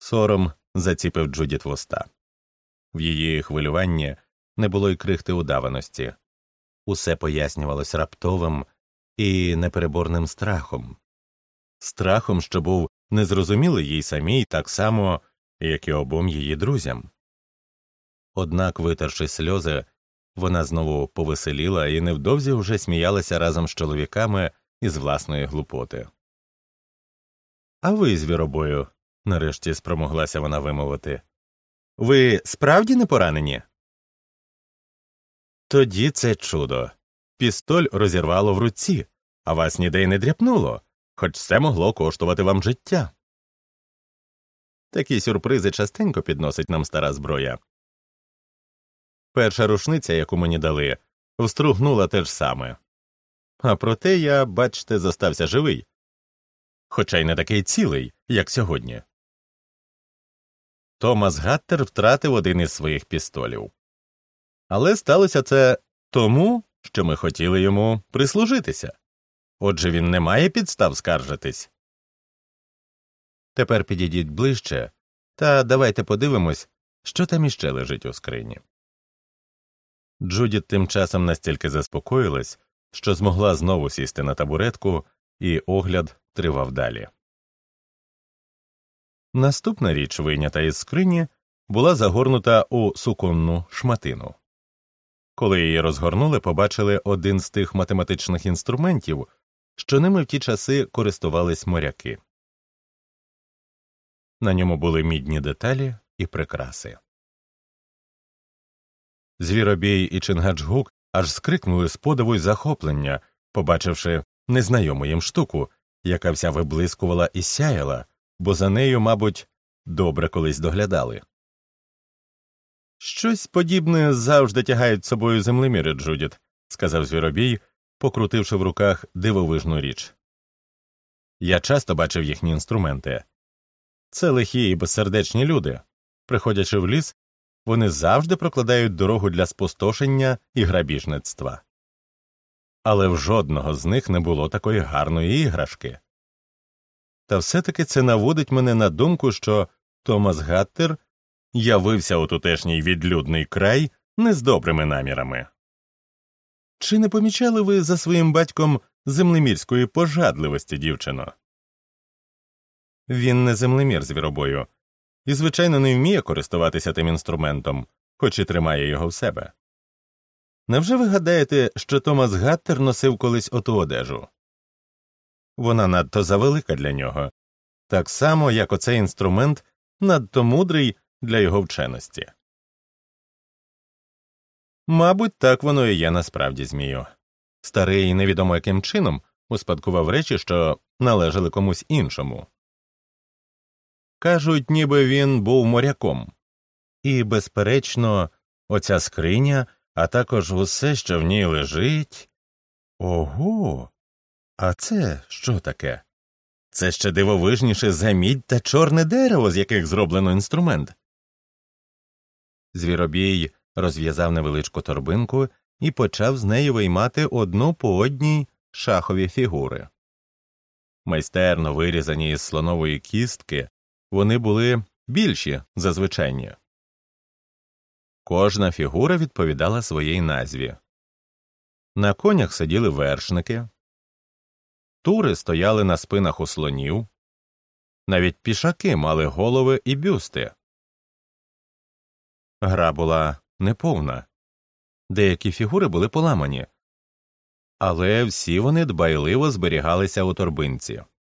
Сором заціпив Джудіт вуста. В її хвилюванні не було й крихти удаваності. Усе пояснювалось раптовим і непереборним страхом. Страхом, що був незрозумілий їй самій так само, як і обом її друзям. Однак, витерши сльози, вона знову повеселіла і невдовзі вже сміялася разом з чоловіками із власної глупоти. «А ви, звіробою», – нарешті спромоглася вона вимовити, – «ви справді не поранені?» Тоді це чудо. Пістоль розірвало в руці, а вас ніде й не дряпнуло, хоч це могло коштувати вам життя. Такі сюрпризи частенько підносить нам стара зброя. Перша рушниця, яку мені дали, встругнула те ж саме. А проте я, бачте, зостався живий. Хоча й не такий цілий, як сьогодні. Томас Гаттер втратив один із своїх пістолів. Але сталося це тому, що ми хотіли йому прислужитися. Отже, він не має підстав скаржитись. Тепер підійдіть ближче, та давайте подивимось, що там іще лежить у скрині. Джудіт тим часом настільки заспокоїлась, що змогла знову сісти на табуретку, і огляд тривав далі. Наступна річ, вийнята із скрині, була загорнута у суконну шматину. Коли її розгорнули, побачили один з тих математичних інструментів, що ними в ті часи користувались моряки. На ньому були мідні деталі і прикраси. Звіробій і Чингачгук аж скрикнули з подиву й захоплення, побачивши незнайому їм штуку, яка вся виблискувала і сяяла, бо за нею, мабуть, добре колись доглядали. «Щось подібне завжди тягають з собою землеміри, Джудіт», – сказав Звіробій, покрутивши в руках дивовижну річ. «Я часто бачив їхні інструменти. Це лихі і безсердечні люди. Приходячи в ліс, вони завжди прокладають дорогу для спустошення і грабіжництва. Але в жодного з них не було такої гарної іграшки. Та все-таки це наводить мене на думку, що Томас Гаттер явився у тутешній відлюдний край не з добрими намірами. Чи не помічали ви за своїм батьком землемірської пожадливості, дівчино?» «Він не землемір, Звіробою, і, звичайно, не вміє користуватися тим інструментом, хоч і тримає його в себе. Невже ви гадаєте, що Томас Гаттер носив колись оту одежу? Вона надто завелика для нього, так само, як оцей інструмент надто мудрий для його вченості». «Мабуть, так воно і є насправді, Змію. Старий невідомо яким чином успадкував речі, що належали комусь іншому. Кажуть, ніби він був моряком. І, безперечно, оця скриня, а також усе, що в ній лежить… Ого! А це що таке? Це ще дивовижніше за мідь та чорне дерево, з яких зроблено інструмент». Звіробій розв'язав невеличку торбинку і почав з неї виймати одну по одній шахові фігури. Майстерно вирізані із слонової кістки, вони були більші за звичайні. Кожна фігура відповідала своїй назві. На конях сиділи вершники, тури стояли на спинах у слонів, навіть пішаки мали голови і бюсти. Гра була неповна. Деякі фігури були поламані, але всі вони дбайливо зберігалися у торбинці.